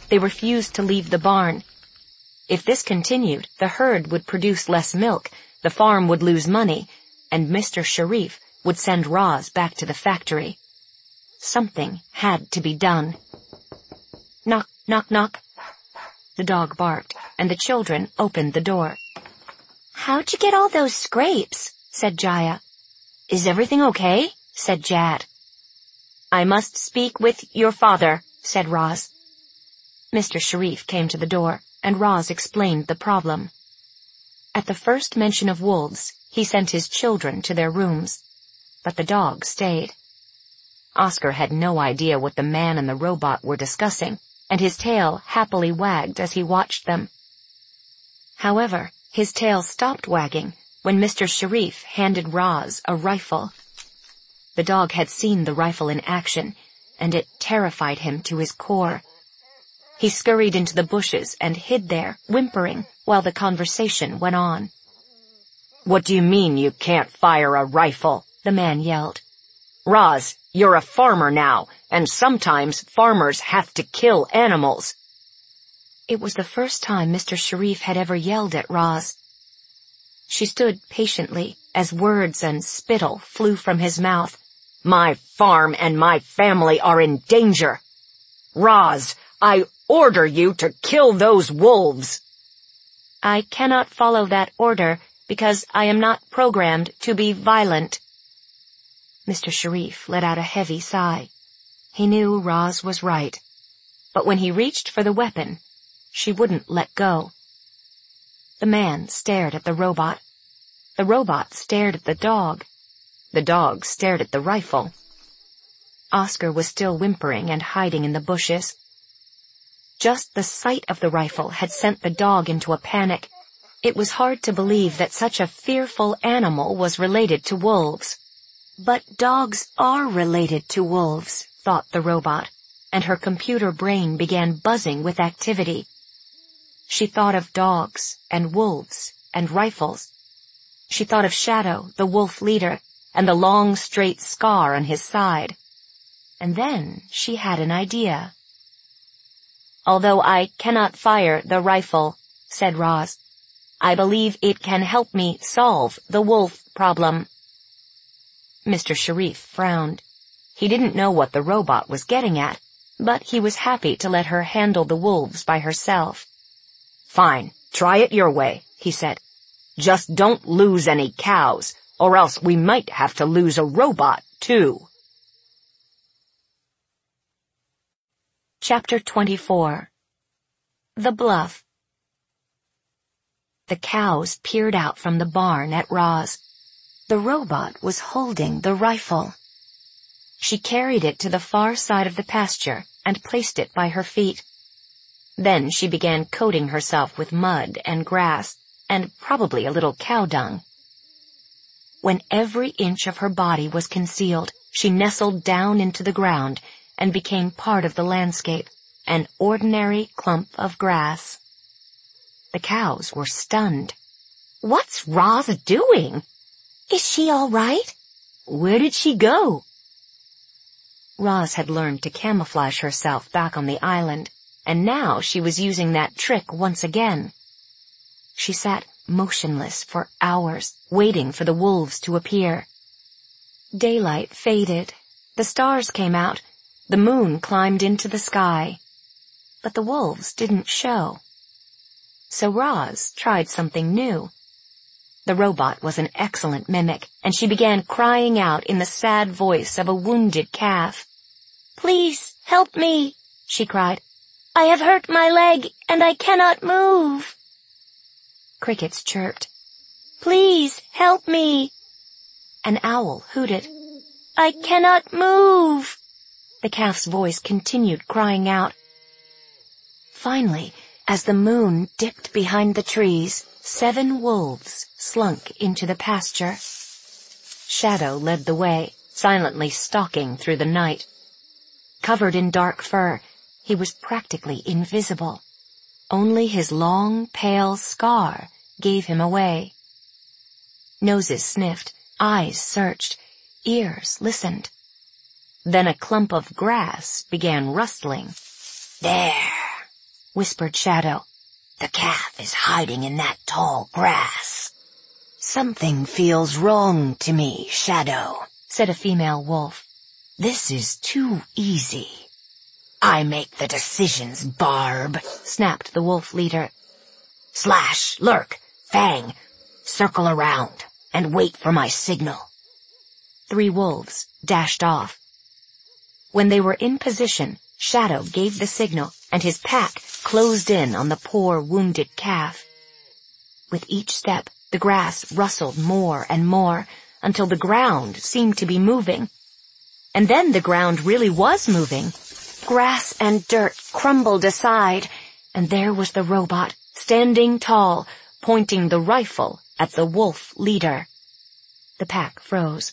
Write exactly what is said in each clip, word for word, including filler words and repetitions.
They refused to leave the barn. If this continued, the herd would produce less milk, the farm would lose money, and Mister Sharif would send Roz back to the factory. Something had to be done. Knock, knock, knock. The dog barked, and the children opened the door. "How'd you get all those scrapes?" said Jaya. "Is everything okay?" said Jad. "I must speak with your father," said Roz. Mister Sharif came to the door, and Roz explained the problem. At the first mention of wolves, he sent his children to their rooms, but the dog stayed. Oscar had no idea what the man and the robot were discussing, and his tail happily wagged as he watched them. However, his tail stopped wagging when Mister Sharif handed Roz a rifle. The dog had seen the rifle in action, and it terrified him to his core. He scurried into the bushes and hid there, whimpering, while the conversation went on. "What do you mean you can't fire a rifle?" the man yelled. "Roz, you're a farmer now, and sometimes farmers have to kill animals." It was the first time Mister Sharif had ever yelled at Roz. She stood patiently as words and spittle flew from his mouth. "My farm and my family are in danger. Roz, I order you to kill those wolves." "I cannot follow that order because I am not programmed to be violent." Mister Sharif let out a heavy sigh. He knew Roz was right, but when he reached for the weapon, she wouldn't let go. The man stared at the robot. The robot stared at the dog. The dog stared at the rifle. Oscar was still whimpering and hiding in the bushes. Just the sight of the rifle had sent the dog into a panic. It was hard to believe that such a fearful animal was related to wolves. But dogs are related to wolves, thought the robot, and her computer brain began buzzing with activity. She thought of dogs and wolves and rifles. She thought of Shadow, the wolf leader, and the long straight scar on his side. And then she had an idea. "Although I cannot fire the rifle," said Roz, "I believe it can help me solve the wolf problem." Mister Sharif frowned. He didn't know what the robot was getting at, but he was happy to let her handle the wolves by herself. "Fine, try it your way," he said. "Just don't lose any cows, or else we might have to lose a robot, too." Chapter twenty-four. The Bluff. The cows peered out from the barn at Roz. The robot was holding the rifle. She carried it to the far side of the pasture and placed it by her feet. Then she began coating herself with mud and grass, and probably a little cow dung. When every inch of her body was concealed, she nestled down into the ground and became part of the landscape, an ordinary clump of grass. The cows were stunned. "What's Roz doing? Is she all right? Where did she go?" Roz had learned to camouflage herself back on the island, and now she was using that trick once again. She sat motionless for hours, waiting for the wolves to appear. Daylight faded. The stars came out. The moon climbed into the sky. But the wolves didn't show. So Roz tried something new. The robot was an excellent mimic, and she began crying out in the sad voice of a wounded calf. "Please, help me," she cried. "I have hurt my leg, and I cannot move." Crickets chirped. "Please, help me." An owl hooted. "I cannot move." The calf's voice continued crying out. Finally, as the moon dipped behind the trees, seven wolves slunk into the pasture. Shadow led the way, silently stalking through the night. Covered in dark fur, he was practically invisible. Only his long, pale scar gave him away. Noses sniffed, eyes searched, ears listened. Then a clump of grass began rustling. "There," whispered Shadow. "The calf is hiding in that tall grass." "Something feels wrong to me, Shadow," said a female wolf. "This is too easy." "I make the decisions, Barb," snapped the wolf leader. "Slash, Lurk, Fang, circle around and wait for my signal." Three wolves dashed off. When they were in position, Shadow gave the signal, and his pack closed in on the poor wounded calf. With each step, the grass rustled more and more, until the ground seemed to be moving. And then the ground really was moving. Grass and dirt crumbled aside, and there was the robot, standing tall, pointing the rifle at the wolf leader. The pack froze.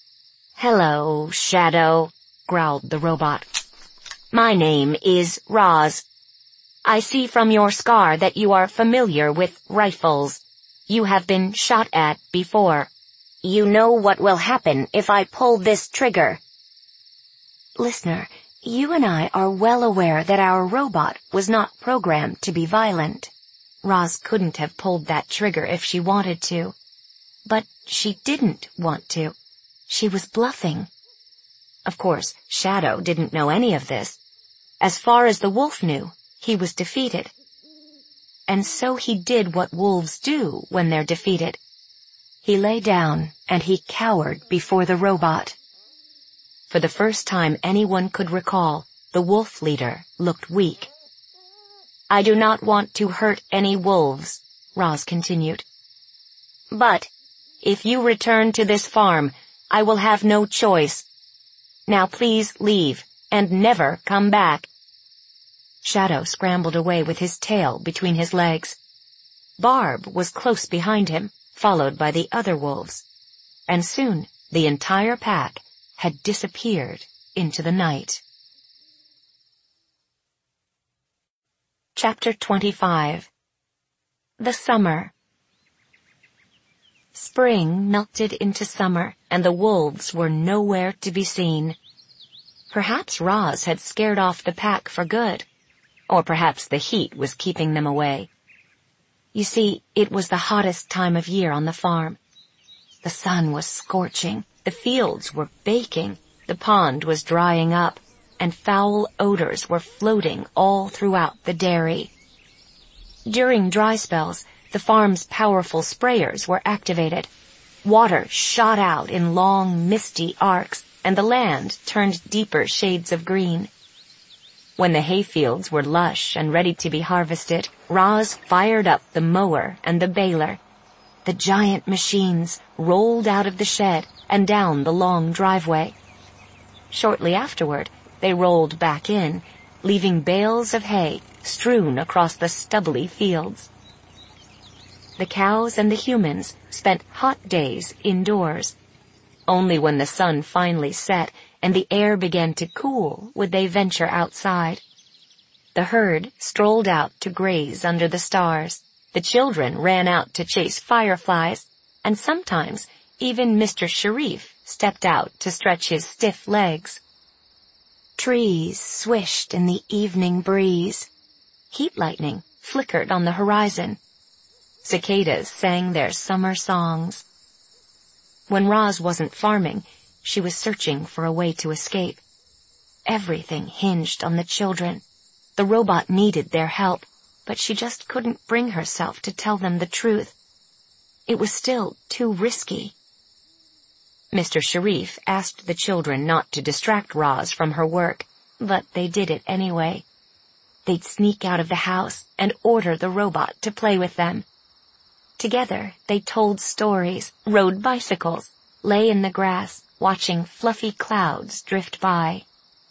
"Hello, Shadow," growled the robot. "My name is Roz. I see from your scar that you are familiar with rifles. You have been shot at before. You know what will happen if I pull this trigger." Listener, you and I are well aware that our robot was not programmed to be violent. Roz couldn't have pulled that trigger if she wanted to. But she didn't want to. She was bluffing. Of course, Shadow didn't know any of this. As far as the wolf knew, he was defeated. And so he did what wolves do when they're defeated. He lay down and he cowered before the robot. For the first time anyone could recall, the wolf leader looked weak. "I do not want to hurt any wolves," Roz continued. "But if you return to this farm, I will have no choice. Now please leave and never come back." Shadow scrambled away with his tail between his legs. Barb was close behind him, followed by the other wolves. And soon the entire pack had disappeared into the night. Chapter twenty-five. The Summer. Spring melted into summer, and the wolves were nowhere to be seen. Perhaps Roz had scared off the pack for good, or perhaps the heat was keeping them away. You see, it was the hottest time of year on the farm. The sun was scorching, the fields were baking, the pond was drying up, and foul odors were floating all throughout the dairy. During dry spells, the farm's powerful sprayers were activated. Water shot out in long, misty arcs, and the land turned deeper shades of green. When the hayfields were lush and ready to be harvested, Roz fired up the mower and the baler. The giant machines rolled out of the shed and down the long driveway. Shortly afterward, they rolled back in, leaving bales of hay strewn across the stubbly fields. The cows and the humans spent hot days indoors. Only when the sun finally set and the air began to cool would they venture outside. The herd strolled out to graze under the stars. The children ran out to chase fireflies, and sometimes even Mister Sharif stepped out to stretch his stiff legs. Trees swished in the evening breeze. Heat lightning flickered on the horizon. Cicadas sang their summer songs. When Roz wasn't farming, she was searching for a way to escape. Everything hinged on the children. The robot needed their help, but she just couldn't bring herself to tell them the truth. It was still too risky. Mister Sharif asked the children not to distract Roz from her work, but they did it anyway. They'd sneak out of the house and order the robot to play with them. Together, they told stories, rode bicycles, lay in the grass, watching fluffy clouds drift by.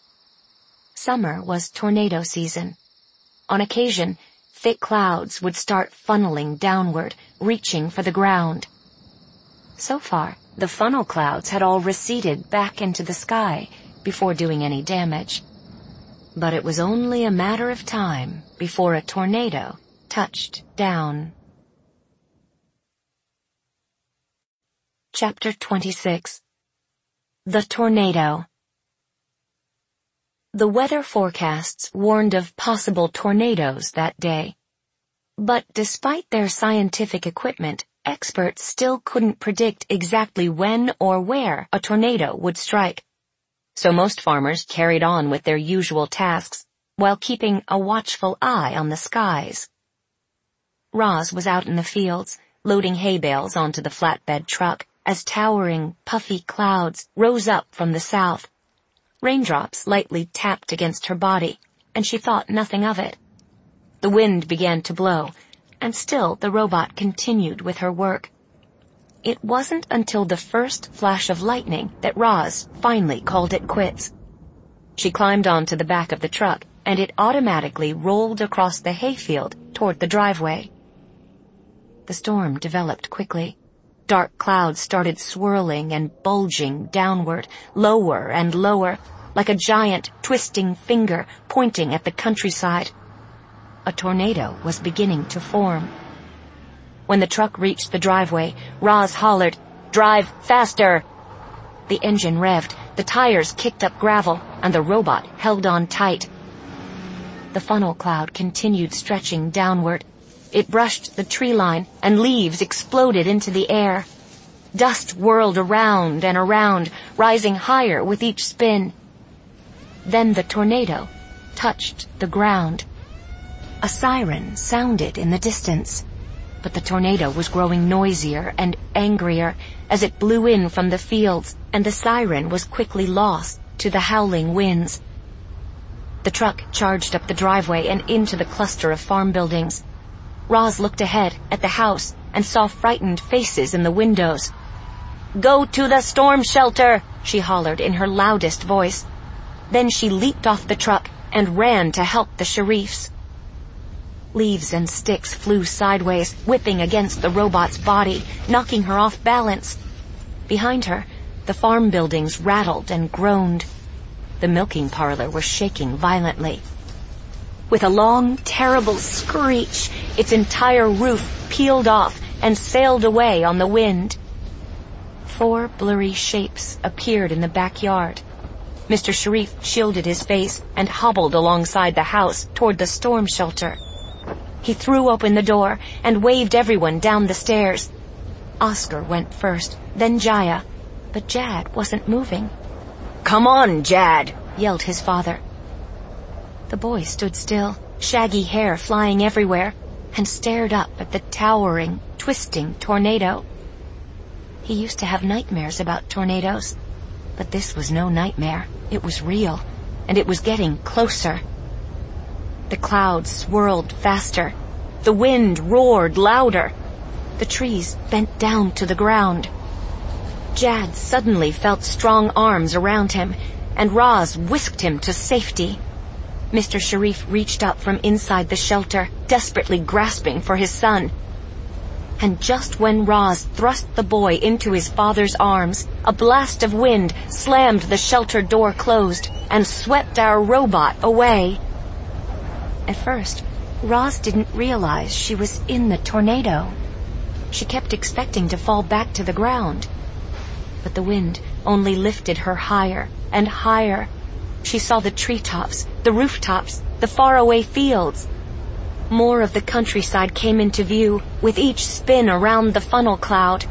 Summer was tornado season. On occasion, thick clouds would start funneling downward, reaching for the ground. So far, the funnel clouds had all receded back into the sky before doing any damage. But it was only a matter of time before a tornado touched down. Chapter twenty-six. The Tornado. The weather forecasts warned of possible tornadoes that day. But despite their scientific equipment, experts still couldn't predict exactly when or where a tornado would strike. So most farmers carried on with their usual tasks while keeping a watchful eye on the skies. Roz was out in the fields, loading hay bales onto the flatbed truck as towering, puffy clouds rose up from the south. Raindrops lightly tapped against her body, and she thought nothing of it. The wind began to blow, and still the robot continued with her work. It wasn't until the first flash of lightning that Roz finally called it quits. She climbed onto the back of the truck, and it automatically rolled across the hayfield toward the driveway. The storm developed quickly. Dark clouds started swirling and bulging downward, lower and lower, like a giant, twisting finger pointing at the countryside. A tornado was beginning to form. When the truck reached the driveway, Roz hollered, "Drive faster!" The engine revved, the tires kicked up gravel, and the robot held on tight. The funnel cloud continued stretching downward. It brushed the tree line, and leaves exploded into the air. Dust whirled around and around, rising higher with each spin. Then the tornado touched the ground. A siren sounded in the distance, but the tornado was growing noisier and angrier as it blew in from the fields, and the siren was quickly lost to the howling winds. The truck charged up the driveway and into the cluster of farm buildings. Roz looked ahead at the house and saw frightened faces in the windows. "Go to the storm shelter!" she hollered in her loudest voice. Then she leaped off the truck and ran to help the Sharifs. Leaves and sticks flew sideways, whipping against the robot's body, knocking her off balance. Behind her, the farm buildings rattled and groaned. The milking parlor was shaking violently. With a long, terrible screech, its entire roof peeled off and sailed away on the wind. Four blurry shapes appeared in the backyard. Mister Sharif shielded his face and hobbled alongside the house toward the storm shelter. He threw open the door and waved everyone down the stairs. Oscar went first, then Jaya, but Jad wasn't moving. "Come on, Jad," yelled his father. The boy stood still, shaggy hair flying everywhere, and stared up at the towering, twisting tornado. He used to have nightmares about tornadoes, but this was no nightmare. It was real, and it was getting closer. The clouds swirled faster. The wind roared louder. The trees bent down to the ground. Jad suddenly felt strong arms around him, and Roz whisked him to safety. Mister Sharif reached up from inside the shelter, desperately grasping for his son. And just when Roz thrust the boy into his father's arms, a blast of wind slammed the shelter door closed and swept our robot away. At first, Roz didn't realize she was in the tornado. She kept expecting to fall back to the ground. But the wind only lifted her higher and higher. She saw the treetops, the rooftops, the faraway fields. More of the countryside came into view with each spin around the funnel cloud.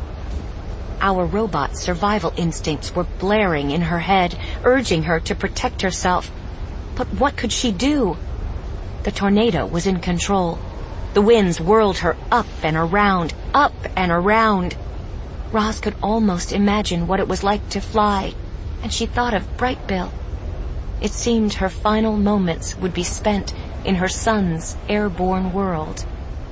Our robot's survival instincts were blaring in her head, urging her to protect herself. But what could she do? The tornado was in control. The winds whirled her up and around, up and around. Roz could almost imagine what it was like to fly, and she thought of Brightbill. It seemed her final moments would be spent in her son's airborne world.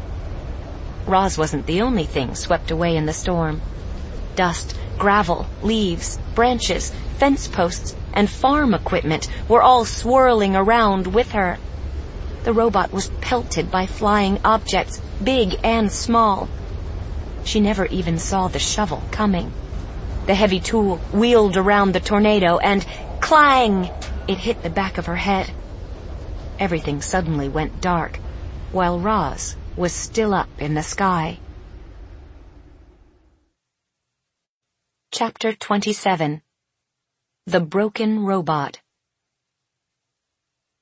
Roz wasn't the only thing swept away in the storm. Dust, gravel, leaves, branches, fence posts, and farm equipment were all swirling around with her. The robot was pelted by flying objects, big and small. She never even saw the shovel coming. The heavy tool wheeled around the tornado and, clang! It hit the back of her head. Everything suddenly went dark, while Roz was still up in the sky. Chapter twenty-seven. The Broken Robot.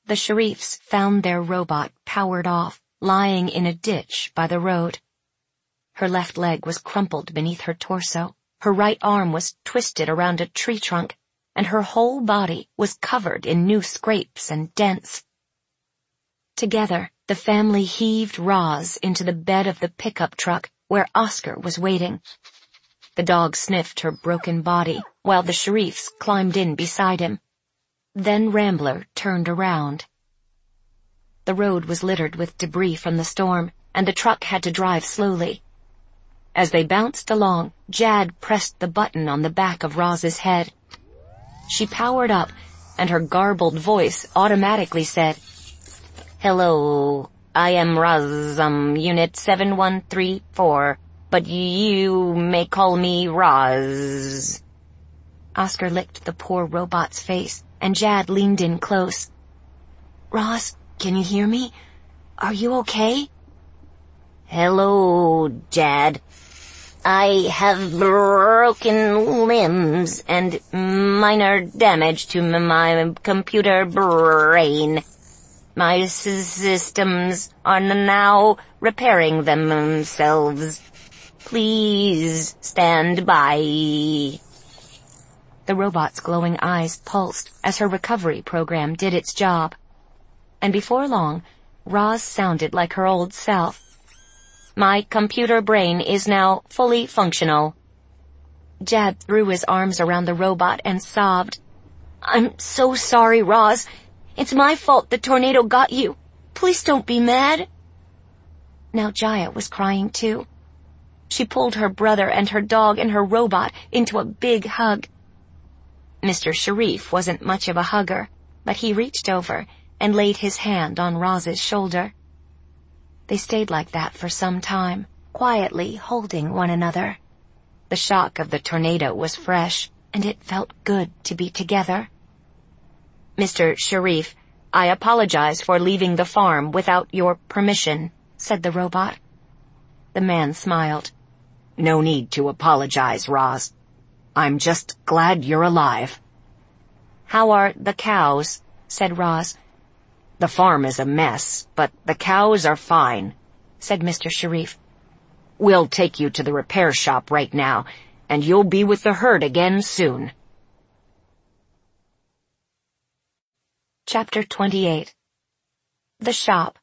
The Sharifs found their robot powered off, lying in a ditch by the road. Her left leg was crumpled beneath her torso, her right arm was twisted around a tree trunk, and her whole body was covered in new scrapes and dents. Together, the family heaved Roz into the bed of the pickup truck where Oscar was waiting. The dog sniffed her broken body, while the Sharifs climbed in beside him. Then Rambler turned around. The road was littered with debris from the storm, and the truck had to drive slowly. As they bounced along, Jad pressed the button on the back of Roz's head. She powered up, and her garbled voice automatically said, "Hello, I am Roz, um, Unit seven one three four, but you may call me Roz." Oscar licked the poor robot's face, and Jad leaned in close. "Roz, can you hear me? Are you okay?" "Hello, Jad. I have broken limbs and minor damage to my computer brain. My systems are now repairing themselves. Please stand by." The robot's glowing eyes pulsed as her recovery program did its job. And before long, Roz sounded like her old self. "My computer brain is now fully functional." Jad threw his arms around the robot and sobbed. "I'm so sorry, Roz. It's my fault the tornado got you. Please don't be mad." Now Jaya was crying too. She pulled her brother and her dog and her robot into a big hug. Mister Sharif wasn't much of a hugger, but he reached over and laid his hand on Roz's shoulder. They stayed like that for some time, quietly holding one another. The shock of the tornado was fresh, and it felt good to be together. "Mister Sharif, I apologize for leaving the farm without your permission," said the robot. The man smiled. "No need to apologize, Roz. I'm just glad you're alive." "How are the cows?" said Roz. "The farm is a mess, but the cows are fine," said Mister Sharif. "We'll take you to the repair shop right now, and you'll be with the herd again soon." Chapter twenty-eight. The Shop.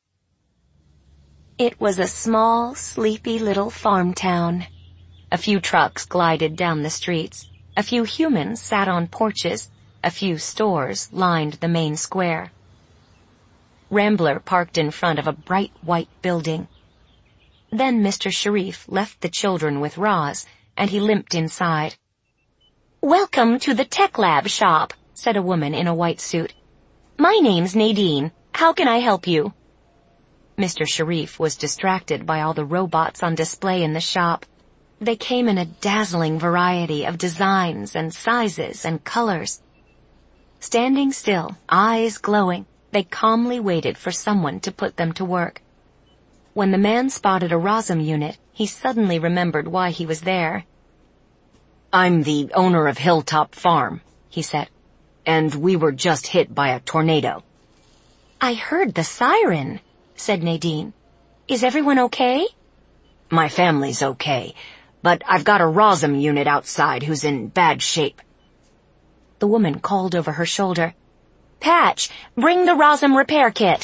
It was a small, sleepy little farm town. A few trucks glided down the streets. A few humans sat on porches. A few stores lined the main square. Rambler parked in front of a bright white building. Then Mister Sharif left the children with Roz, and he limped inside. "Welcome to the Tech Lab shop," said a woman in a white suit. "My name's Nadine. How can I help you?" Mister Sharif was distracted by all the robots on display in the shop. They came in a dazzling variety of designs and sizes and colors. Standing still, eyes glowing, they calmly waited for someone to put them to work. When the man spotted a Rozum unit, he suddenly remembered why he was there. "I'm the owner of Hilltop Farm," he said, "and we were just hit by a tornado." "I heard the siren," said Nadine. "Is everyone okay?" "My family's okay, but I've got a Rozum unit outside who's in bad shape." The woman called over her shoulder, "Patch, bring the Rozum repair kit."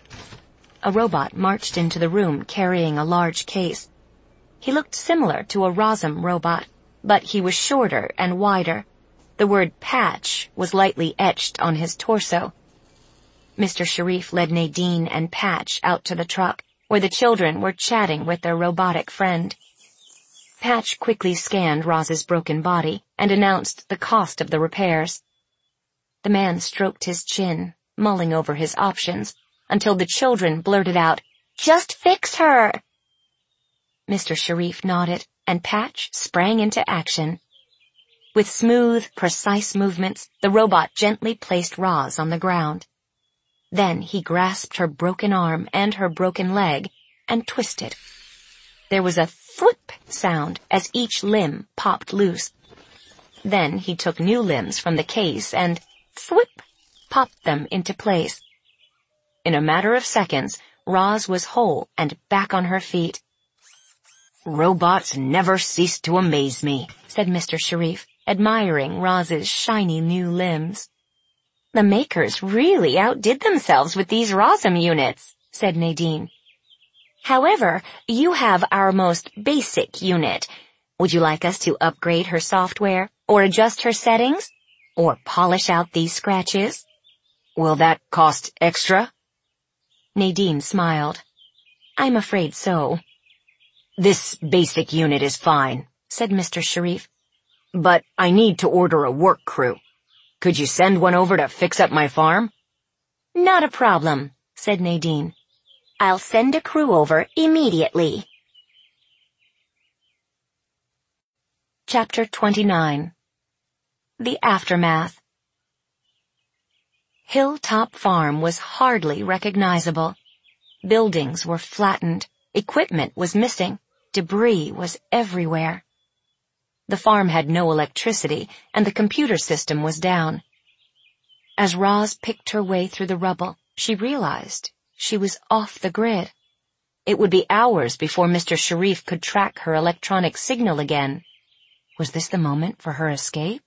A robot marched into the room carrying a large case. He looked similar to a Rozum robot, but he was shorter and wider. The word Patch was lightly etched on his torso. Mister Sharif led Nadine and Patch out to the truck, where the children were chatting with their robotic friend. Patch quickly scanned Roz's broken body and announced the cost of the repairs. The man stroked his chin, mulling over his options, until the children blurted out, "Just fix her!" Mister Sharif nodded, and Patch sprang into action. With smooth, precise movements, the robot gently placed Roz on the ground. Then he grasped her broken arm and her broken leg and twisted. There was a thwip sound as each limb popped loose. Then he took new limbs from the case and thwip, popped them into place. In a matter of seconds, Roz was whole and back on her feet. "Robots never cease to amaze me," said Mister Sharif, admiring Roz's shiny new limbs. "The makers really outdid themselves with these Rozum units," said Nadine. "However, you have our most basic unit. Would you like us to upgrade her software, or adjust her settings, or polish out these scratches?" "Will that cost extra?" Nadine smiled. "I'm afraid so." "This basic unit is fine," said Mister Sharif. "But I need to order a work crew. Could you send one over to fix up my farm?" "Not a problem," said Nadine. "I'll send a crew over immediately." Chapter twenty-nine. The Aftermath. Hilltop Farm was hardly recognizable. Buildings were flattened, equipment was missing, debris was everywhere. The farm had no electricity, and the computer system was down. As Roz picked her way through the rubble, she realized she was off the grid. It would be hours before Mister Sharif could track her electronic signal again. Was this the moment for her escape?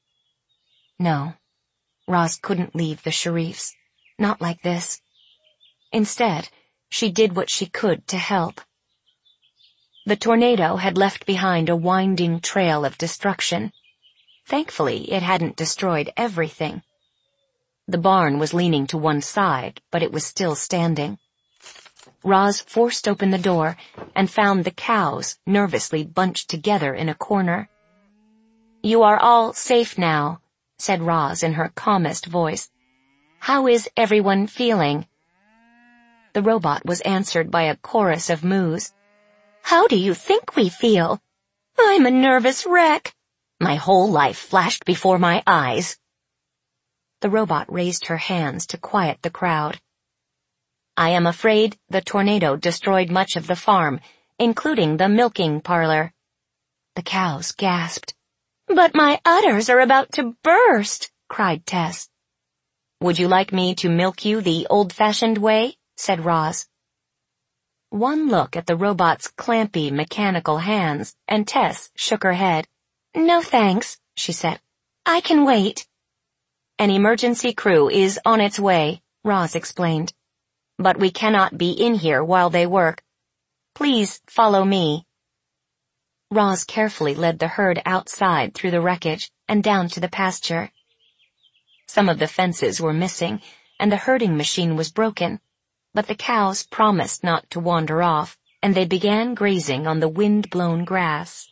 No. Roz couldn't leave the Sharifs. Not like this. Instead, she did what she could to help. The tornado had left behind a winding trail of destruction. Thankfully, it hadn't destroyed everything. The barn was leaning to one side, but it was still standing. Roz forced open the door and found the cows nervously bunched together in a corner. "You are all safe now," said Roz in her calmest voice. "How is everyone feeling?" The robot was answered by a chorus of moos. "How do you think we feel? I'm a nervous wreck. My whole life flashed before my eyes." The robot raised her hands to quiet the crowd. "I am afraid the tornado destroyed much of the farm, including the milking parlor." The cows gasped. "But my udders are about to burst," cried Tess. "Would you like me to milk you the old-fashioned way?" said Roz. One look at the robot's clampy mechanical hands, and Tess shook her head. "No thanks," she said. "I can wait." "An emergency crew is on its way," Roz explained. "But we cannot be in here while they work. Please follow me." Roz carefully led the herd outside through the wreckage and down to the pasture. Some of the fences were missing, and the herding machine was broken, but the cows promised not to wander off, and they began grazing on the wind-blown grass.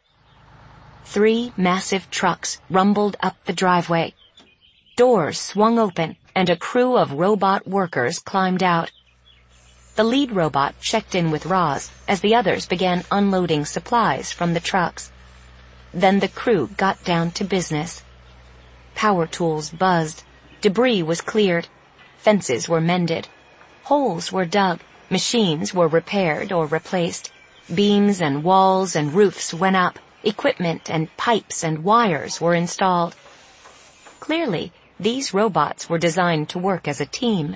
Three massive trucks rumbled up the driveway. Doors swung open, and a crew of robot workers climbed out. The lead robot checked in with Roz as the others began unloading supplies from the trucks. Then the crew got down to business. Power tools buzzed, debris was cleared, fences were mended, holes were dug, machines were repaired or replaced, beams and walls and roofs went up, equipment and pipes and wires were installed. Clearly, these robots were designed to work as a team.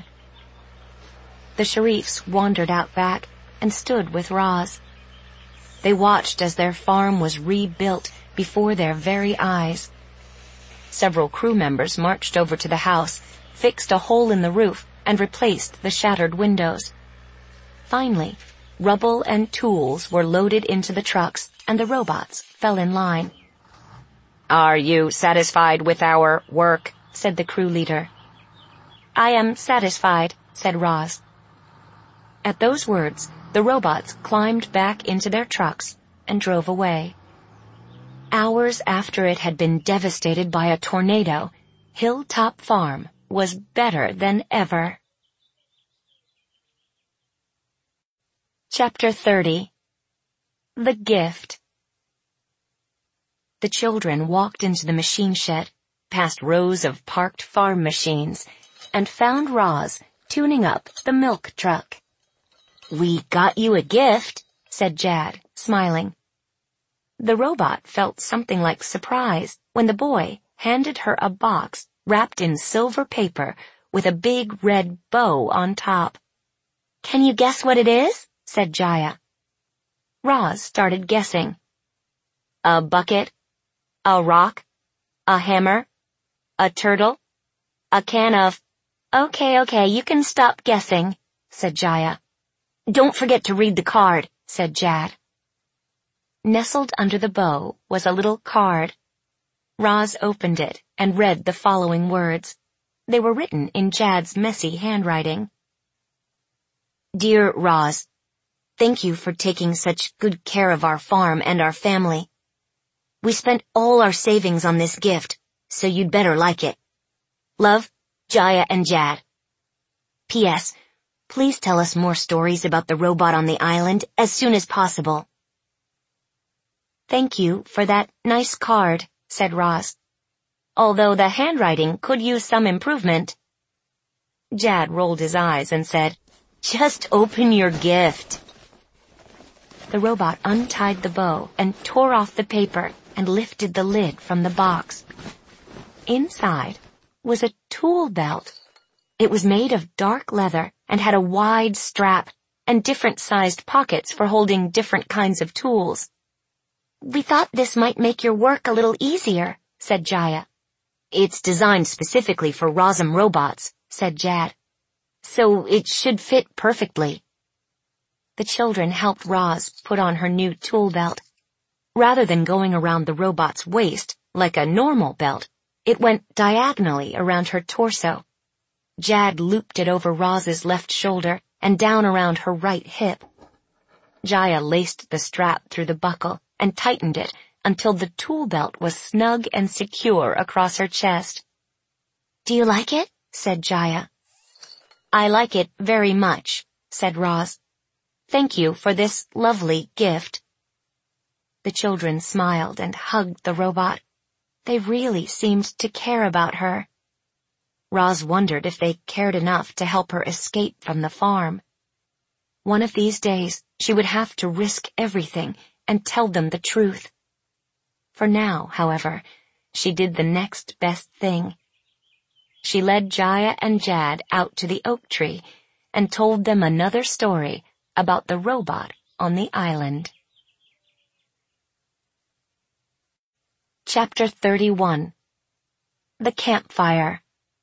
The Sharifs wandered out back and stood with Roz. They watched as their farm was rebuilt before their very eyes. Several crew members marched over to the house, fixed a hole in the roof, and replaced the shattered windows. Finally, rubble and tools were loaded into the trucks, and the robots fell in line. "Are you satisfied with our work?" said the crew leader. "I am satisfied," said Roz. At those words, the robots climbed back into their trucks and drove away. Hours after it had been devastated by a tornado, Hilltop Farm was better than ever. Chapter thirty. The Gift. The children walked into the machine shed, past rows of parked farm machines, and found Roz tuning up the milk truck. "We got you a gift," said Jad, smiling. The robot felt something like surprise when the boy handed her a box wrapped in silver paper with a big red bow on top. "Can you guess what it is?" said Jaya. Roz started guessing. A bucket, a rock, a hammer, a turtle, a can of... Okay, okay, you can stop guessing, said Jaya. "Don't forget to read the card," said Jad. Nestled under the bow was a little card. Roz opened it and read the following words. They were written in Jad's messy handwriting. Dear Roz, thank you for taking such good care of our farm and our family. We spent all our savings on this gift, so you'd better like it. Love, Jaya and Jad. P S. Please tell us more stories about the robot on the island as soon as possible. Thank you for that nice card, said Roz, although the handwriting could use some improvement. Jad rolled his eyes and said, Just open your gift. The robot untied the bow and tore off the paper and lifted the lid from the box. Inside was a tool belt. It was made of dark leather and had a wide strap and different-sized pockets for holding different kinds of tools. "We thought this might make your work a little easier," said Jaya. It's designed specifically for Rosm robots, said Jad, so it should fit perfectly. The children helped Roz put on her new tool belt. Rather than going around the robot's waist like a normal belt, it went diagonally around her torso. Jad looped it over Roz's left shoulder and down around her right hip. Jaya laced the strap through the buckle and tightened it until the tool belt was snug and secure across her chest. "Do you like it?" said Jaya. I like it very much, said Roz. Thank you for this lovely gift. The children smiled and hugged the robot. They really seemed to care about her. Roz wondered if they cared enough to help her escape from the farm. One of these days, she would have to risk everything and tell them the truth. For now, however, she did the next best thing. She led Jaya and Jad out to the oak tree and told them another story about the robot on the island. Chapter thirty-one. The Campfire.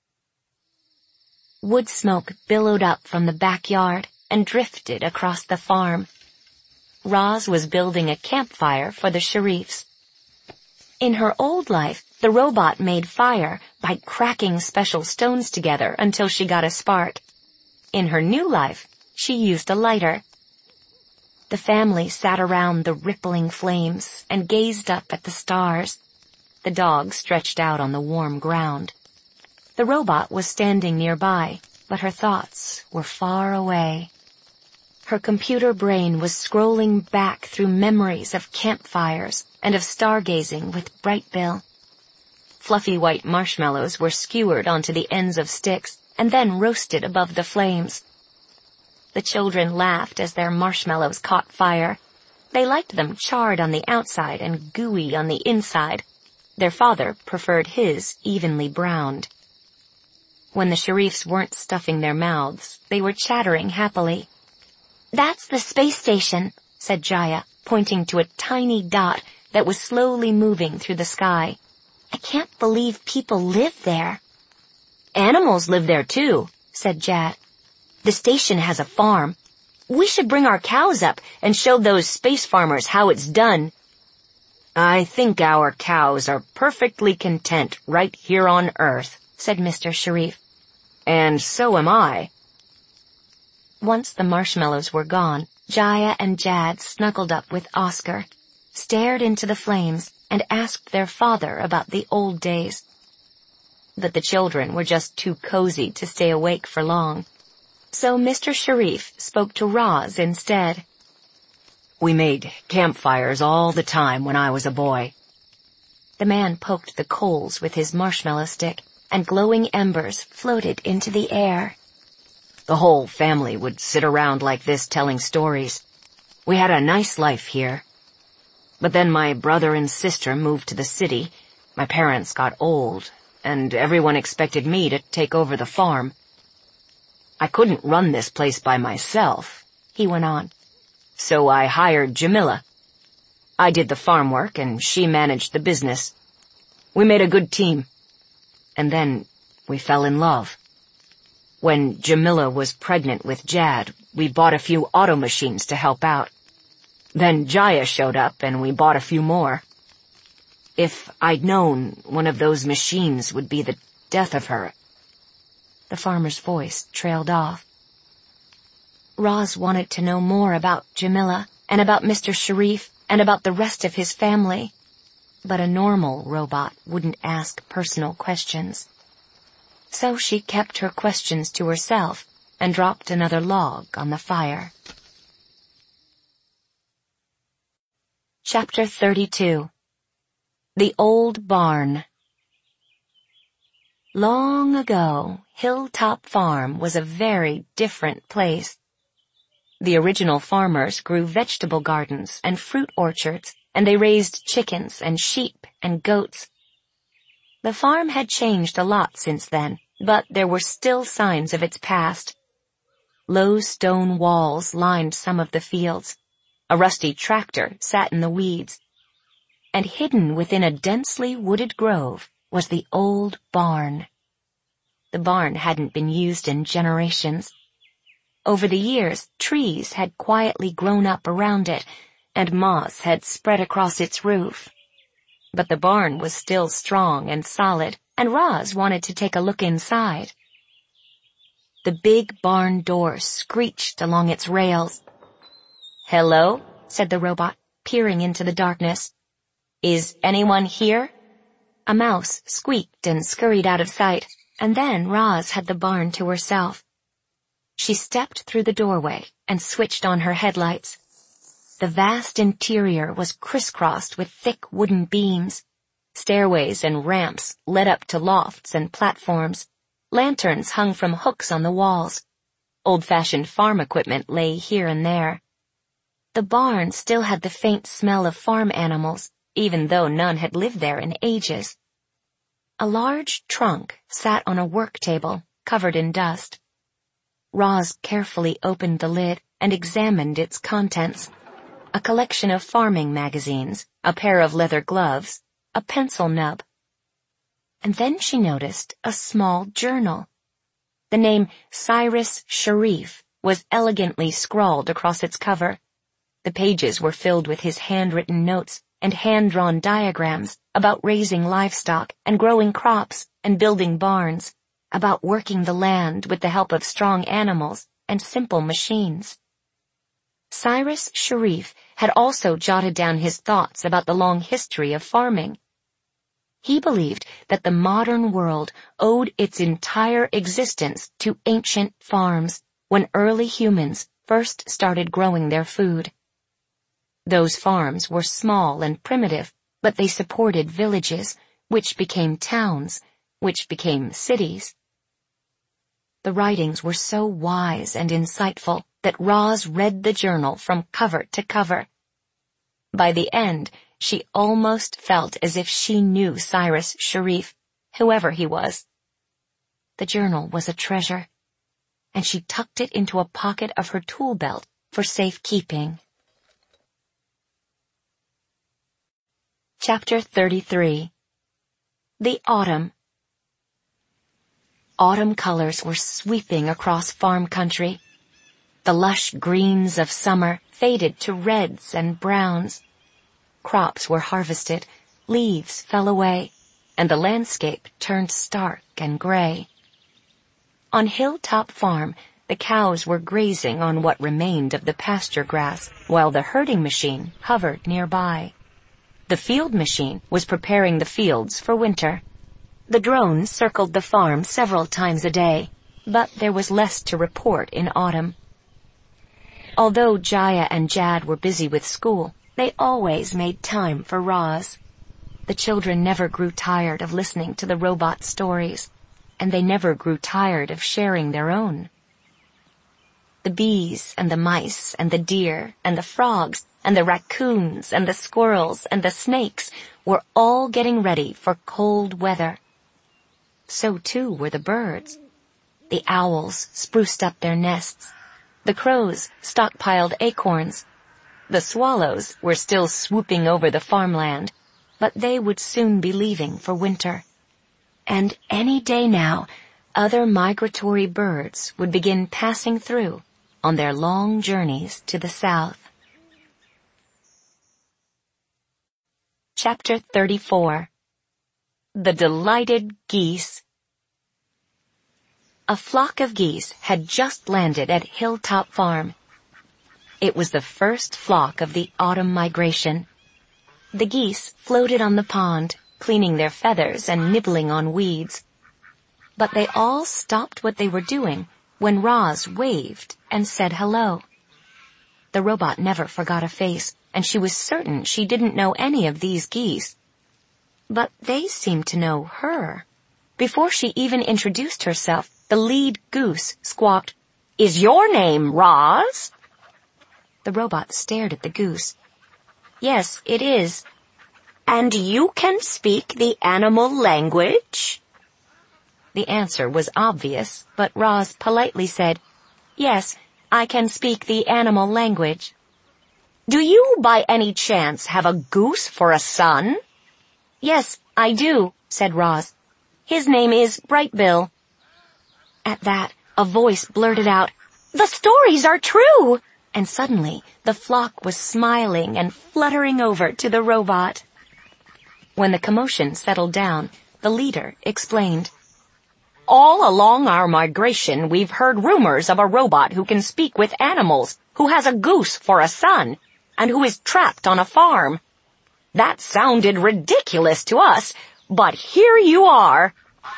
Wood smoke billowed up from the backyard and drifted across the farm. Roz was building a campfire for the Sharifs. In her old life, the robot made fire by cracking special stones together until she got a spark. In her new life, she used a lighter. The family sat around the rippling flames and gazed up at the stars. The dog stretched out on the warm ground. The robot was standing nearby, but her thoughts were far away. Her computer brain was scrolling back through memories of campfires and of stargazing with Brightbill. Fluffy white marshmallows were skewered onto the ends of sticks and then roasted above the flames. The children laughed as their marshmallows caught fire. They liked them charred on the outside and gooey on the inside. Their father preferred his evenly browned. When the Sharifs weren't stuffing their mouths, they were chattering happily. "That's the space station," said Jaya, pointing to a tiny dot that was slowly moving through the sky. "I can't believe people live there." "Animals live there too," said Jad. "The station has a farm. We should bring our cows up and show those space farmers how it's done." "I think our cows are perfectly content right here on Earth," said Mister Sharif. "And so am I." Once the marshmallows were gone, Jaya and Jad snuggled up with Oscar, stared into the flames, and asked their father about the old days. But the children were just too cozy to stay awake for long. So Mister Sharif spoke to Roz instead. "We made campfires all the time when I was a boy." The man poked the coals with his marshmallow stick, and glowing embers floated into the air. "The whole family would sit around like this telling stories. We had a nice life here. But then my brother and sister moved to the city. My parents got old, and everyone expected me to take over the farm. I couldn't run this place by myself, he went on, so I hired Jamila. I did the farm work and she managed the business. We made a good team. And then we fell in love. When Jamila was pregnant with Jad, we bought a few auto machines to help out. Then Jaya showed up and we bought a few more. If I'd known one of those machines would be the death of her... The farmer's voice trailed off. Roz wanted to know more about Jamila and about Mister Sharif and about the rest of his family, but a normal robot wouldn't ask personal questions. So she kept her questions to herself and dropped another log on the fire. Chapter thirty-two. The Old Barn. Long ago, Hilltop Farm was a very different place. The original farmers grew vegetable gardens and fruit orchards, and they raised chickens and sheep and goats. The farm had changed a lot since then, but there were still signs of its past. Low stone walls lined some of the fields. A rusty tractor sat in the weeds. And hidden within a densely wooded grove was the old barn. The barn hadn't been used in generations. Over the years, trees had quietly grown up around it, and moss had spread across its roof. But the barn was still strong and solid, and Roz wanted to take a look inside. The big barn door screeched along its rails. "Hello?" said the robot, peering into the darkness. "Is anyone here?" A mouse squeaked and scurried out of sight, and then Roz had the barn to herself. She stepped through the doorway and switched on her headlights. The vast interior was crisscrossed with thick wooden beams. Stairways and ramps led up to lofts and platforms. Lanterns hung from hooks on the walls. Old-fashioned farm equipment lay here and there. The barn still had the faint smell of farm animals, even though none had lived there in ages. A large trunk sat on a work table, covered in dust. Roz carefully opened the lid and examined its contents. A collection of farming magazines, a pair of leather gloves, a pencil nub. And then she noticed a small journal. The name Cyrus Sharif was elegantly scrawled across its cover. The pages were filled with his handwritten notes and hand-drawn diagrams about raising livestock and growing crops and building barns, about working the land with the help of strong animals and simple machines. Cyrus Sharif had also jotted down his thoughts about the long history of farming. He believed that the modern world owed its entire existence to ancient farms when early humans first started growing their food. Those farms were small and primitive, but they supported villages, which became towns, which became cities. The writings were so wise and insightful that Roz read the journal from cover to cover. By the end, she almost felt as if she knew Cyrus Sharif, whoever he was. The journal was a treasure, and she tucked it into a pocket of her tool belt for safekeeping. Chapter thirty-three. The Autumn. Autumn colors were sweeping across farm country. The lush greens of summer faded to reds and browns. Crops were harvested, leaves fell away, and the landscape turned stark and gray. On Hilltop Farm, the cows were grazing on what remained of the pasture grass, while the herding machine hovered nearby. The field machine was preparing the fields for winter. The drone circled the farm several times a day, but there was less to report in autumn. Although Jaya and Jad were busy with school, they always made time for Roz. The children never grew tired of listening to the robot stories, and they never grew tired of sharing their own. The bees and the mice and the deer and the frogs and the raccoons and the squirrels and the snakes were all getting ready for cold weather. so too were the birds. The owls spruced up their nests. The crows stockpiled acorns. The swallows were still swooping over the farmland, but they would soon be leaving for winter. And any day now, other migratory birds would begin passing through on their long journeys to the south. Chapter thirty-four. The Delighted Geese. A flock of geese had just landed at Hilltop Farm. It was the first flock of the autumn migration. The geese floated on the pond, cleaning their feathers and nibbling on weeds. But they all stopped what they were doing when Roz waved and said hello. The robot never forgot a face, and she was certain she didn't know any of these geese. But they seemed to know her. Before she even introduced herself, the lead goose squawked, "Is your name Roz?" The robot stared at the goose. "Yes, it is." "And you can speak the animal language?" The answer was obvious, but Roz politely said, "Yes, I can speak the animal language." "Do you by any chance have a goose for a son?" "Yes, I do," said Roz. "His name is Brightbill." At that, a voice blurted out, "The stories are true!" And suddenly, the flock was smiling and fluttering over to the robot. When the commotion settled down, the leader explained, "All along our migration, we've heard rumors of a robot who can speak with animals, who has a goose for a son, and who is trapped on a farm. That sounded ridiculous to us, but here you are."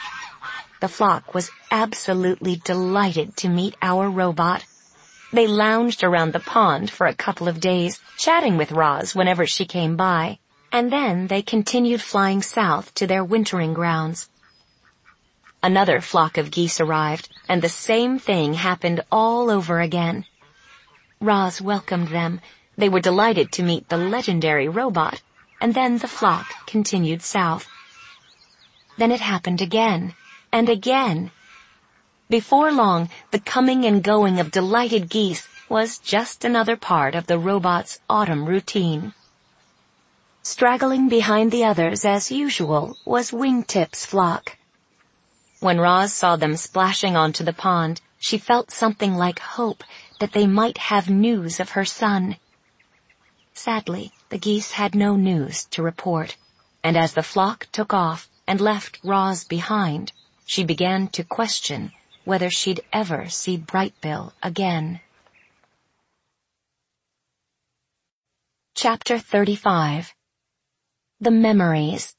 The flock was absolutely delighted to meet our robot. They lounged around the pond for a couple of days, chatting with Roz whenever she came by, and then they continued flying south to their wintering grounds. Another flock of geese arrived, and the same thing happened all over again. Roz welcomed them. They were delighted to meet the legendary robot, and then the flock continued south. Then it happened again, and again. Before long, the coming and going of delighted geese was just another part of the robot's autumn routine. Straggling behind the others as usual was Wingtip's flock. When Roz saw them splashing onto the pond, she felt something like hope that they might have news of her son. Sadly, the geese had no news to report, and as the flock took off and left Roz behind, she began to question whether she'd ever see Brightbill again. Chapter thirty-five. The Memories.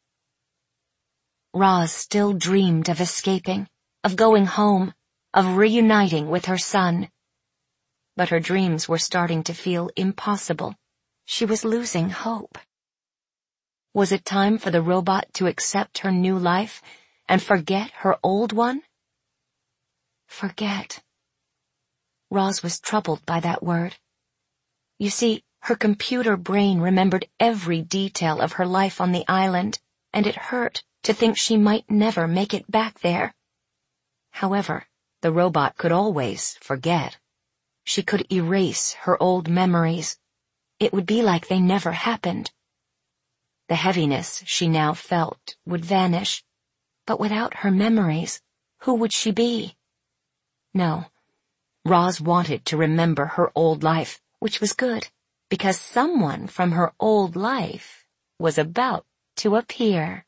Roz still dreamed of escaping, of going home, of reuniting with her son. But her dreams were starting to feel impossible. She was losing hope. Was it time for the robot to accept her new life and forget her old one? Forget. Roz was troubled by that word. You see, her computer brain remembered every detail of her life on the island, and it hurt to think she might never make it back there. However, the robot could always forget. She could erase her old memories. It would be like they never happened. The heaviness she now felt would vanish, but without her memories, who would she be? No, Roz wanted to remember her old life, which was good, because someone from her old life was about to appear.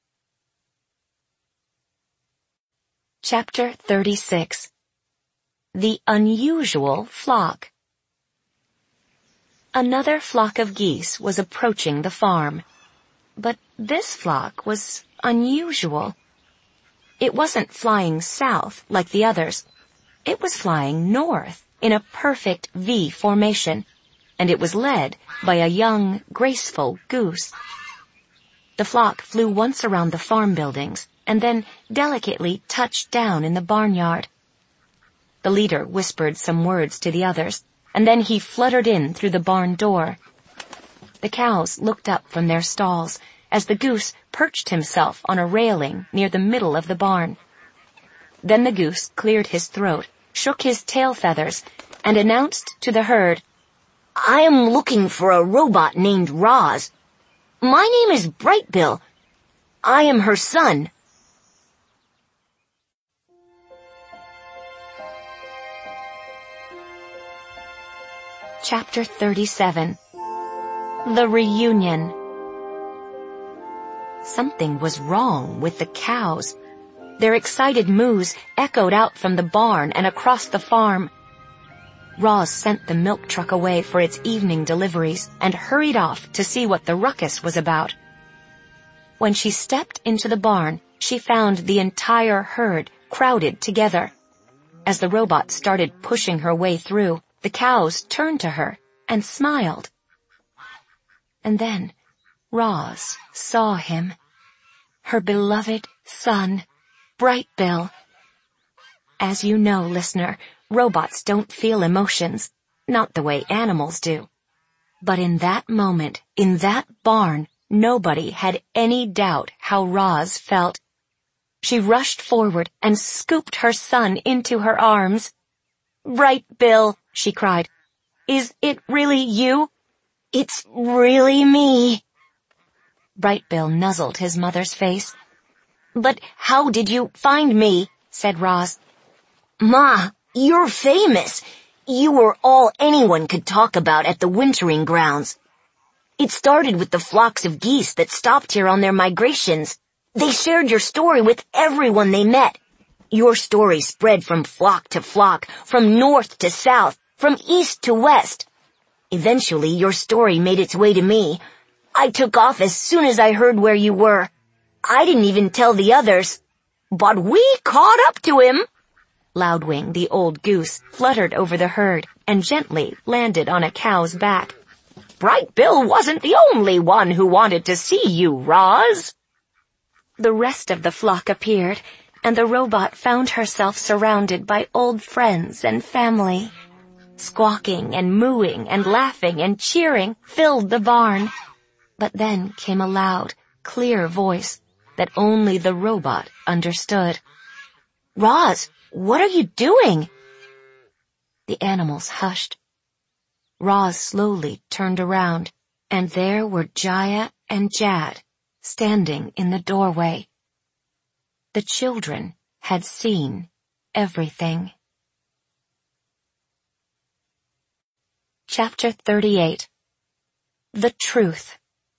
Chapter thirty-six. The Unusual Flock. Another flock of geese was approaching the farm, but this flock was unusual. It wasn't flying south like the others. It was flying north in a perfect V formation, and it was led by a young, graceful goose. The flock flew once around the farm buildings and then delicately touched down in the barnyard. The leader whispered some words to the others, and then he fluttered in through the barn door. The cows looked up from their stalls, as the goose perched himself on a railing near the middle of the barn. Then the goose cleared his throat, shook his tail feathers, and announced to the herd, "I am looking for a robot named Roz. My name is Brightbill. I am her son." Chapter thirty-seven. The Reunion. Something was wrong with the cows. Their excited moos echoed out from the barn and across the farm. Roz sent the milk truck away for its evening deliveries and hurried off to see what the ruckus was about. When she stepped into the barn, she found the entire herd crowded together. As the robot started pushing her way through, the cows turned to her and smiled. And then Roz saw him, her beloved son, Brightbill. As you know, listener, robots don't feel emotions, not the way animals do. But in that moment, in that barn, nobody had any doubt how Roz felt. She rushed forward and scooped her son into her arms. "Brightbill," she cried, "is it really you?" "It's really me." Brightbill nuzzled his mother's face. "But how did you find me?" said Roz. "Ma, you're famous. You were all anyone could talk about at the wintering grounds. It started with the flocks of geese that stopped here on their migrations. They shared your story with everyone they met. Your story spread from flock to flock, from north to south, from east to west. Eventually, your story made its way to me. I took off as soon as I heard where you were. I didn't even tell the others. But we caught up to him." Loudwing, the old goose, fluttered over the herd and gently landed on a cow's back. "Brightbill wasn't the only one who wanted to see you, Roz." The rest of the flock appeared, and the robot found herself surrounded by old friends and family. Squawking and mooing and laughing and cheering filled the barn. But then came a loud, clear voice that only the robot understood. "Roz, what are you doing?" The animals hushed. Roz slowly turned around, and there were Jaya and Jad standing in the doorway. The children had seen everything. Chapter thirty-eight. The Truth.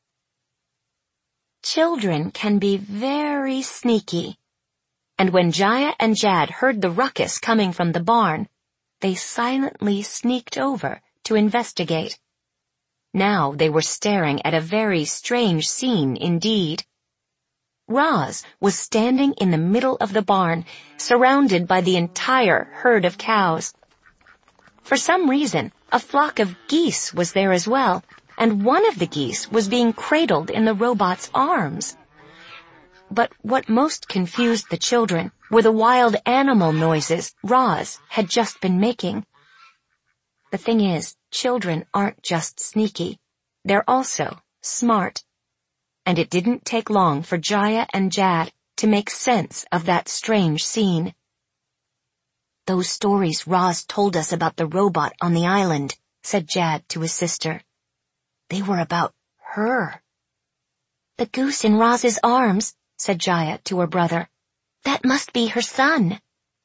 Children can be very sneaky, and when Jaya and Jad heard the ruckus coming from the barn, they silently sneaked over to investigate. Now they were staring at a very strange scene indeed. Roz was standing in the middle of the barn, surrounded by the entire herd of cows. For some reason, a flock of geese was there as well, and one of the geese was being cradled in the robot's arms. But what most confused the children were the wild animal noises Roz had just been making. The thing is, children aren't just sneaky, they're also smart. And it didn't take long for Jaya and Jad to make sense of that strange scene. "Those stories Roz told us about the robot on the island," said Jad to his sister. "They were about her." "The goose in Roz's arms," said Jaya to her brother. "That must be her son."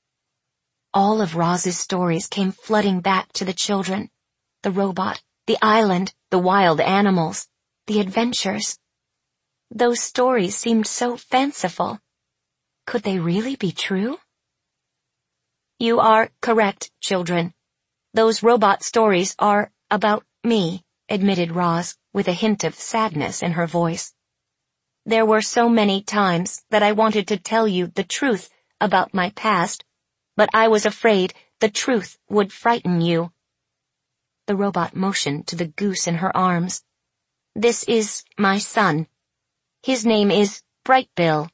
All of Roz's stories came flooding back to the children. The robot, the island, the wild animals, the adventures. Those stories seemed so fanciful. Could they really be true? "You are correct, children. Those robot stories are about me," admitted Roz, with a hint of sadness in her voice. "There were so many times that I wanted to tell you the truth about my past, but I was afraid the truth would frighten you." The robot motioned to the goose in her arms. "This is my son. His name is Brightbill."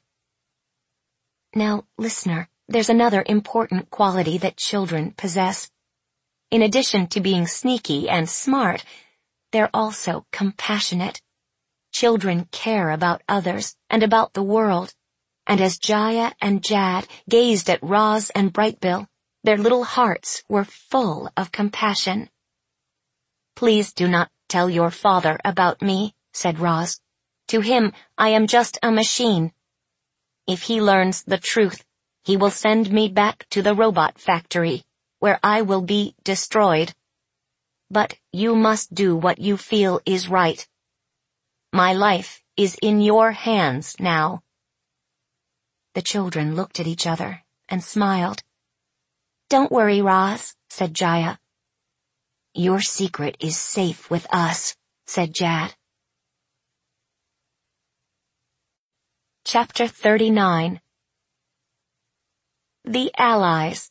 Now, listener, there's another important quality that children possess. In addition to being sneaky and smart, they're also compassionate. Children care about others and about the world, and as Jaya and Jad gazed at Roz and Brightbill, their little hearts were full of compassion. "Please do not tell your father about me," said Roz. "To him I am just a machine. If he learns the truth, he will send me back to the robot factory, where I will be destroyed. But you must do what you feel is right. My life is in your hands now." The children looked at each other and smiled. "Don't worry, Roz," said Jaya. "Your secret is safe with us," said Jad. Chapter thirty-nine. The Allies.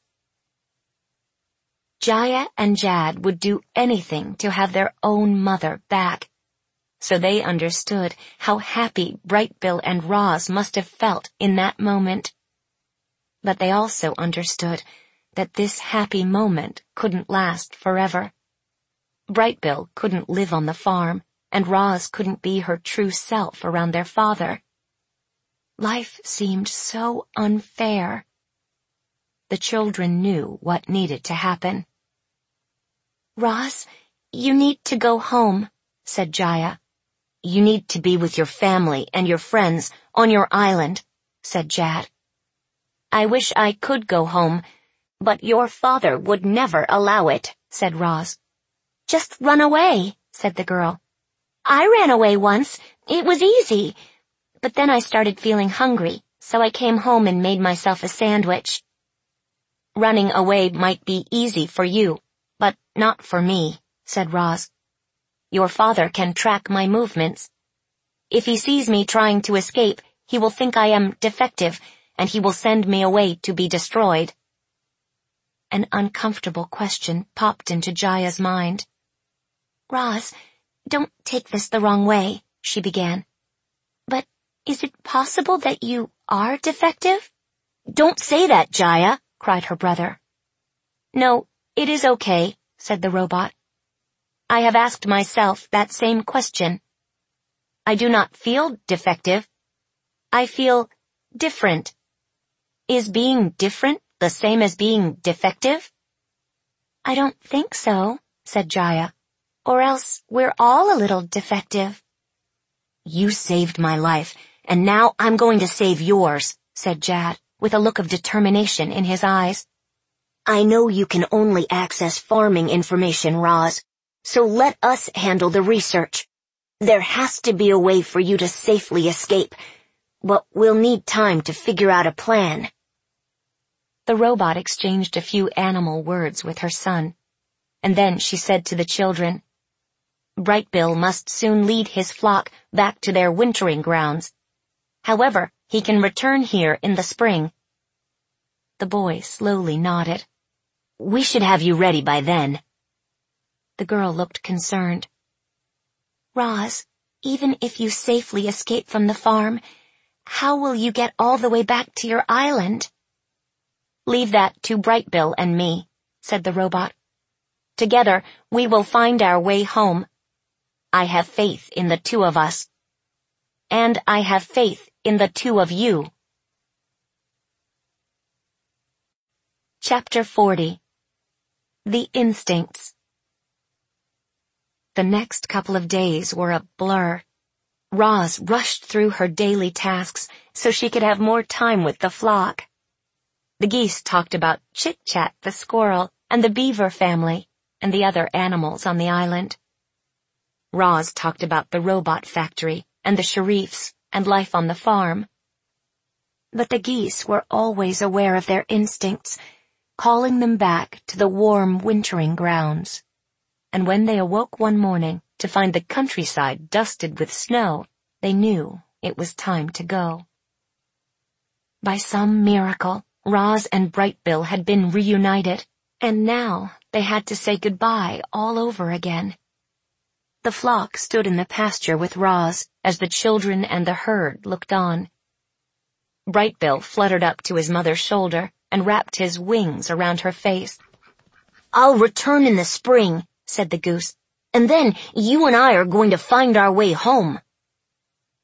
Jaya and Jad would do anything to have their own mother back, so they understood how happy Brightbill and Roz must have felt in that moment. But they also understood that this happy moment couldn't last forever. Brightbill couldn't live on the farm, and Roz couldn't be her true self around their father. Life seemed so unfair. The children knew what needed to happen. "Roz, you need to go home," said Jaya. "You need to be with your family and your friends on your island," said Jad. "I wish I could go home, but your father would never allow it," said Roz. "Just run away," said the girl. "I ran away once. It was easy. But then I started feeling hungry, so I came home and made myself a sandwich." "Running away might be easy for you, but not for me," said Roz. "Your father can track my movements. If he sees me trying to escape, he will think I am defective, and he will send me away to be destroyed." An uncomfortable question popped into Jaya's mind. "Roz, don't take this the wrong way," she began. "But is it possible that you are defective?" "Don't say that, Jaya," cried her brother. "No, it is okay," said the robot. "I have asked myself that same question. I do not feel defective. I feel different. Is being different the same as being defective?" "I don't think so," said Jaya. "Or else we're all a little defective." "You saved my life, and now I'm going to save yours," said Jad, with a look of determination in his eyes. "I know you can only access farming information, Roz, so let us handle the research. There has to be a way for you to safely escape, but we'll need time to figure out a plan." The robot exchanged a few animal words with her son, and then she said to the children, "Brightbill must soon lead his flock back to their wintering grounds. However, he can return here in the spring." The boy slowly nodded. "We should have you ready by then." The girl looked concerned. "Roz, even if you safely escape from the farm, how will you get all the way back to your island?" "Leave that to Brightbill and me," said the robot. "Together, we will find our way home. I have faith in the two of us. And I have faith in the two of you." Chapter forty. The Instincts. The next couple of days were a blur. Roz rushed through her daily tasks so she could have more time with the flock. The geese talked about Chit-Chat the squirrel and the beaver family and the other animals on the island. Roz talked about the robot factory and the Sharifs and life on the farm. But the geese were always aware of their instincts, calling them back to the warm wintering grounds. And when they awoke one morning to find the countryside dusted with snow, they knew it was time to go. By some miracle, Roz and Brightbill had been reunited, and now they had to say goodbye all over again. The flock stood in the pasture with Roz as the children and the herd looked on. Brightbill fluttered up to his mother's shoulder and wrapped his wings around her face. "I'll return in the spring," said the goose, "and then you and I are going to find our way home."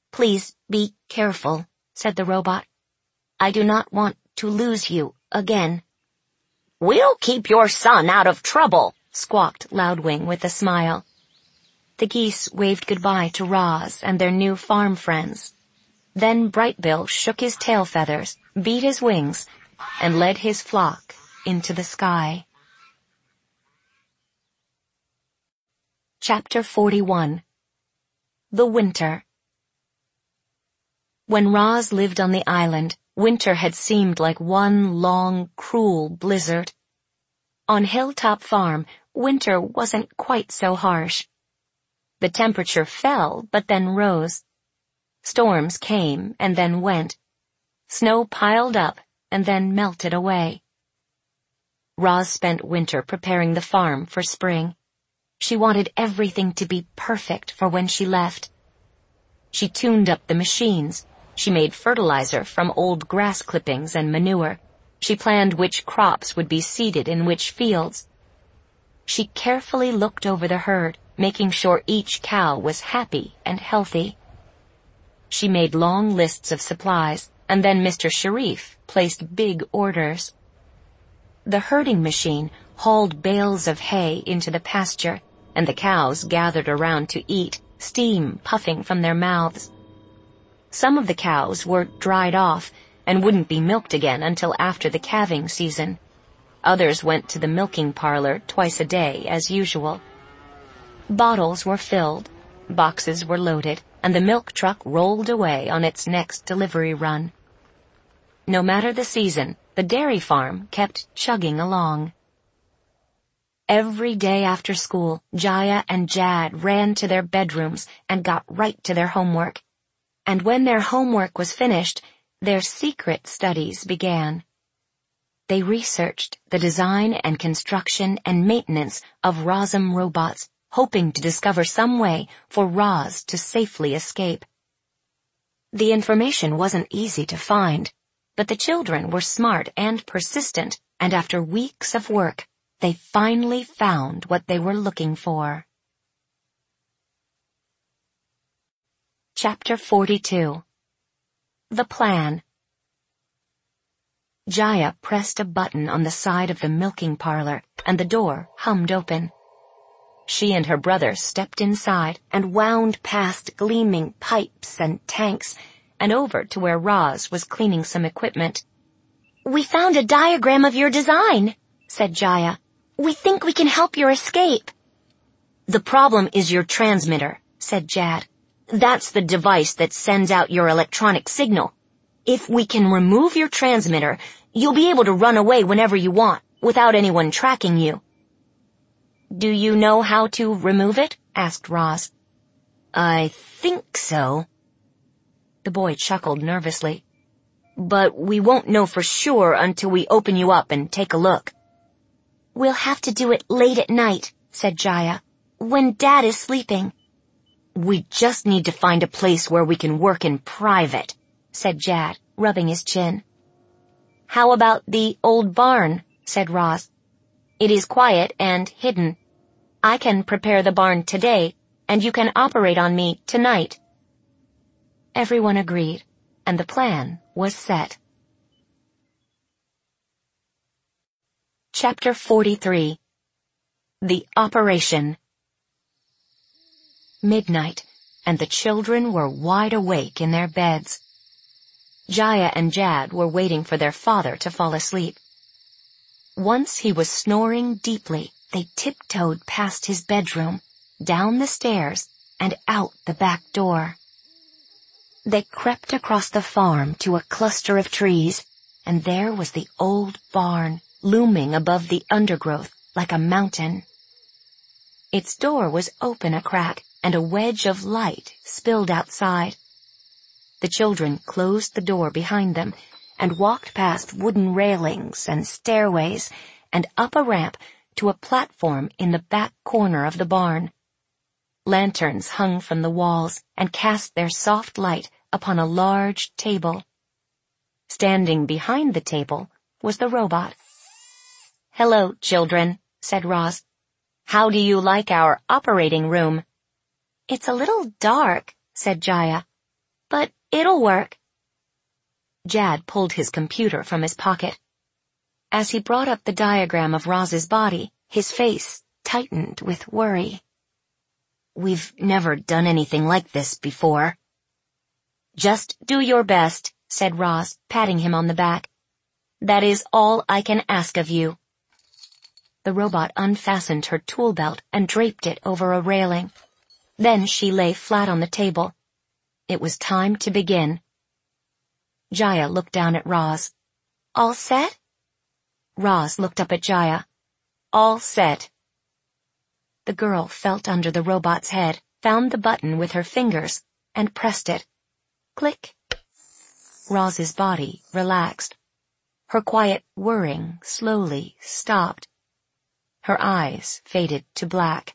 Please be careful, said the robot. I do not want to lose you again. We'll keep your son out of trouble, squawked Loudwing with a smile. The geese waved goodbye to Roz and their new farm friends. Then Brightbill shook his tail feathers, beat his wings, and led his flock into the sky. Chapter forty-one. The Winter. When Roz lived on the island, winter had seemed like one long, cruel blizzard. On Hilltop Farm, winter wasn't quite so harsh. The temperature fell, but then rose. Storms came and then went. Snow piled up and then melted away. Roz spent winter preparing the farm for spring. She wanted everything to be perfect for when she left. She tuned up the machines. She made fertilizer from old grass clippings and manure. She planned which crops would be seeded in which fields. She carefully looked over the herd, making sure each cow was happy and healthy. She made long lists of supplies, and then Mister Sharif placed big orders. The herding machine hauled bales of hay into the pasture, and the cows gathered around to eat, steam puffing from their mouths. Some of the cows were dried off and wouldn't be milked again until after the calving season. Others went to the milking parlor twice a day as usual. Bottles were filled, boxes were loaded, and the milk truck rolled away on its next delivery run. No matter the season, the dairy farm kept chugging along. Every day after school, Jaya and Jad ran to their bedrooms and got right to their homework. And when their homework was finished, their secret studies began. They researched the design and construction and maintenance of Rosm robots, hoping to discover some way for Roz to safely escape. The information wasn't easy to find, but the children were smart and persistent, and after weeks of work, they finally found what they were looking for. Chapter forty-two. The Plan. Jaya pressed a button on the side of the milking parlor, and the door hummed open. She and her brother stepped inside and wound past gleaming pipes and tanks and over to where Roz was cleaning some equipment. We found a diagram of your design, said Jaya. We think we can help your escape. The problem is your transmitter, said Jad. That's the device that sends out your electronic signal. If we can remove your transmitter, you'll be able to run away whenever you want, without anyone tracking you. Do you know how to remove it? Asked Roz. I think so. The boy chuckled nervously. But we won't know for sure until we open you up and take a look. We'll have to do it late at night, said Jaya, when Dad is sleeping. We just need to find a place where we can work in private, said Jad, rubbing his chin. How about the old barn? Said Roz. It is quiet and hidden. I can prepare the barn today, and you can operate on me tonight. Everyone agreed, and the plan was set. Chapter forty-three. The Operation. Midnight, and the children were wide awake in their beds. Jaya and Jad were waiting for their father to fall asleep. Once he was snoring deeply, they tiptoed past his bedroom, down the stairs, and out the back door. They crept across the farm to a cluster of trees, and there was the old barn, looming above the undergrowth like a mountain. Its door was open a crack, and a wedge of light spilled outside. The children closed the door behind them and walked past wooden railings and stairways and up a ramp to a platform in the back corner of the barn. Lanterns hung from the walls and cast their soft light upon a large table. Standing behind the table was the robot. "Hello, children," said Roz. "How do you like our operating room?" It's a little dark, said Jaya. but it'll work. Jad pulled his computer from his pocket. As he brought up the diagram of Roz's body, his face tightened with worry. We've never done anything like this before. Just do your best, said Roz, patting him on the back. That is all I can ask of you. The robot unfastened her tool belt and draped it over a railing. Then she lay flat on the table. It was time to begin. Jaya looked down at Roz. All set? Roz looked up at Jaya. All set. The girl felt under the robot's head, found the button with her fingers, and pressed it. Click. Roz's body relaxed. Her quiet whirring slowly stopped. Her eyes faded to black.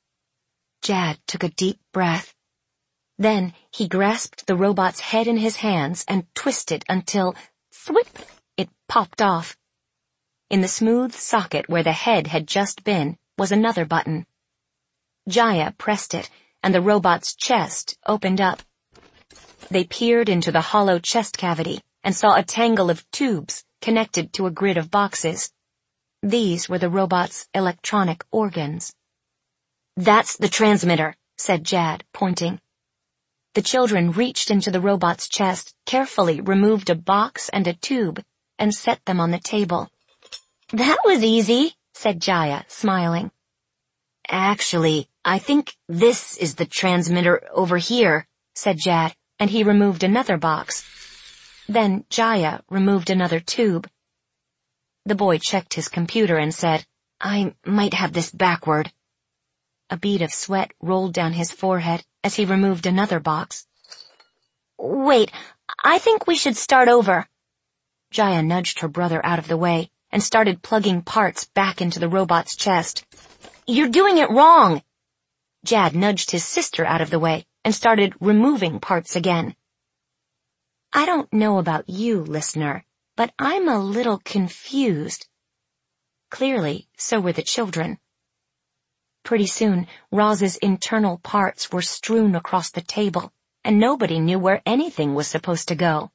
Jad took a deep breath. Then he grasped the robot's head in his hands and twisted until, thwip, it popped off. In the smooth socket where the head had just been was another button. Jaya pressed it, and the robot's chest opened up. They peered into the hollow chest cavity and saw a tangle of tubes connected to a grid of boxes. These were the robot's electronic organs. That's the transmitter, said Jad, pointing. The children reached into the robot's chest, carefully removed a box and a tube, and set them on the table. That was easy, said Jaya, smiling. Actually, I think this is the transmitter over here, said Jad, and he removed another box. Then Jaya removed another tube. The boy checked his computer and said, I might have this backward. A bead of sweat rolled down his forehead as he removed another box. Wait, I think we should start over. Jaya nudged her brother out of the way and started plugging parts back into the robot's chest. You're doing it wrong. Jad nudged his sister out of the way and started removing parts again. I don't know about you, listener, but I'm a little confused. Clearly, so were the children. Pretty soon, Roz's internal parts were strewn across the table, and nobody knew where anything was supposed to go.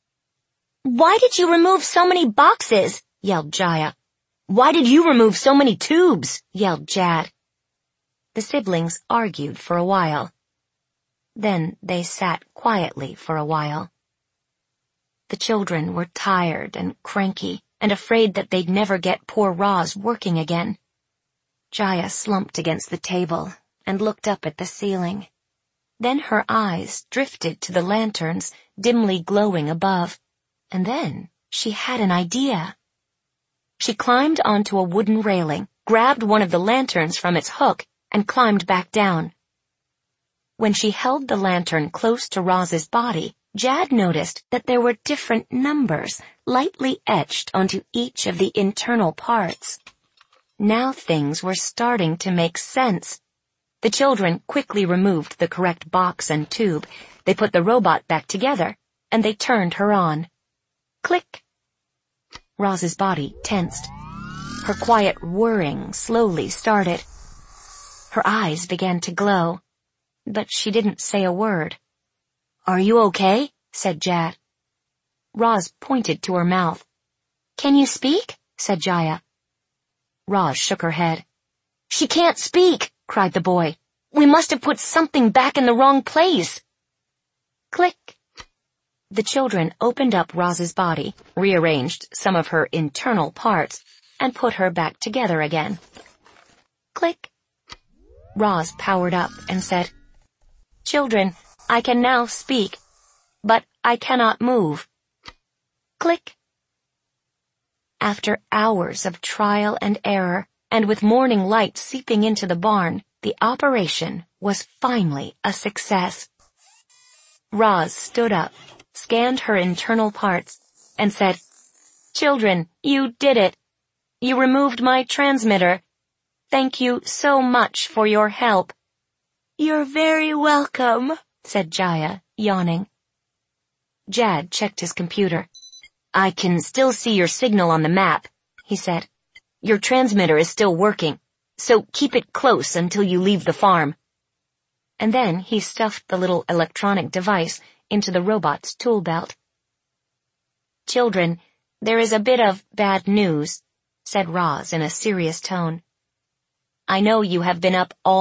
Why did you remove so many boxes? Yelled Jaya. Why did you remove so many tubes? Yelled Jad. The siblings argued for a while. Then they sat quietly for a while. The children were tired and cranky and afraid that they'd never get poor Roz working again. Jaya slumped against the table and looked up at the ceiling. Then her eyes drifted to the lanterns dimly glowing above, and then she had an idea. She climbed onto a wooden railing, grabbed one of the lanterns from its hook, and climbed back down. When she held the lantern close to Roz's body, Jad noticed that there were different numbers lightly etched onto each of the internal parts. Now things were starting to make sense. The children quickly removed the correct box and tube. They put the robot back together, and they turned her on. Click! Roz's body tensed. Her quiet whirring slowly started. Her eyes began to glow, but she didn't say a word. Are you okay? Said Jad. Roz pointed to her mouth. Can you speak? Said Jaya. Roz shook her head. She can't speak, cried the boy. We must have put something back in the wrong place. Click. The children opened up Roz's body, rearranged some of her internal parts, and put her back together again. Click. Roz powered up and said, Children, I can now speak, but I cannot move. Click. After hours of trial and error, and with morning light seeping into the barn, the operation was finally a success. Roz stood up, scanned her internal parts, and said, Children, you did it. You removed my transmitter. Thank you so much for your help. You're very welcome, said Jaya, yawning. Jad checked his computer. I can still see your signal on the map, he said. Your transmitter is still working, so keep it close until you leave the farm. And then he stuffed the little electronic device into the robot's tool belt. "Children, there is a bit of bad news," said Roz in a serious tone. "I know you have been up all